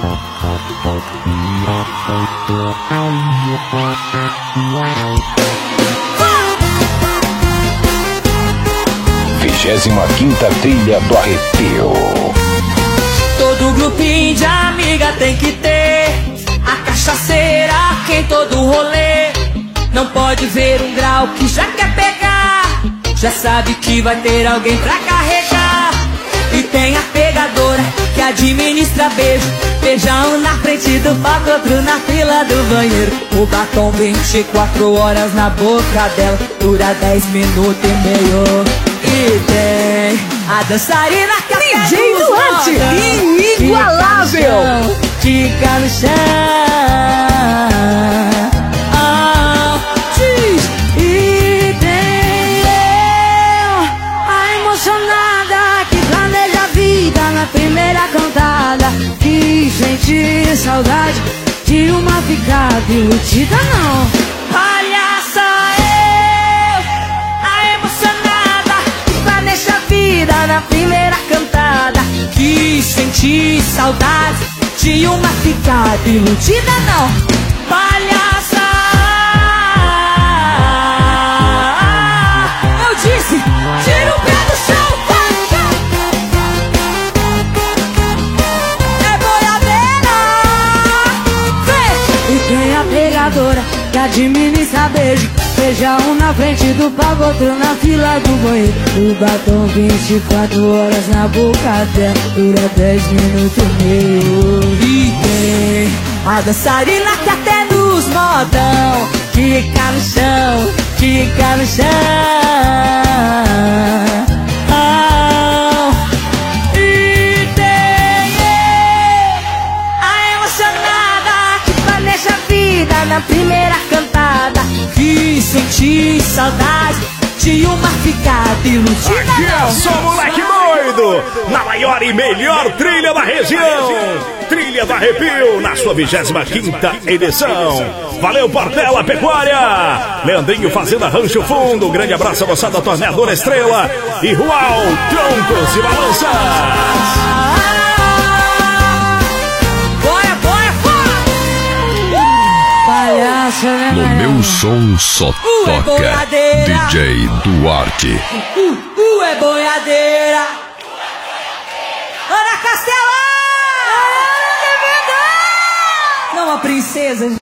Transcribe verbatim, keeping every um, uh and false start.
Vigésima quinta trilha do arrepio. Todo grupinho de amiga tem que ter a cachaceira que em todo rolê. Não pode ver um grau que já quer pegar, já sabe que vai ter alguém pra carregar. E tem a pegadora que administra beijo, beijão na frente do palco, outro na fila do banheiro. O batom vinte e quatro horas na boca dela, dura dez minutos e meio. E tem a dançarina que D J Duarte, inigualável, fica no chão, oh, diz. E tem eu, a emocionada que planeja a vida na primeira cantada, que sente saudade de uma ficada iludida não. Olha só eu, a emocionada que planeja a vida na primeira cantada, que sente saudade de uma ficada iludida não. Palhaça, eu disse, tira o pé do chão. É boiadeira, vem. E tem a pegadora que administra beijo, beijão na frente do palco, outro na fila do banheiro. O batom vinte e quatro horas na boca dela, dura dez minutos e meio. E tem a dançarina que até nos modão fica no chão, fica no chão, oh. E tem a emocionada que planeja a vida na primeira cantada, que senti saudade de uma ficada iludida. Aqui é só moleque doido, na maior e melhor trilha da região. Trilha do Arrepio, na sua vigésima quinta edição. Valeu, Portela Pecuária, Leandrinho Fazenda Rancho Fundo. Grande abraço, moçada Torneadora Estrela e Rual Troncos e Balanças. Bora, bora, bora! Palhaço, né? No meu som só Uh, é toca boiadeira. D J Duarte. Uh, uh, é boiadeira. Ana Castela! Não, a princesa.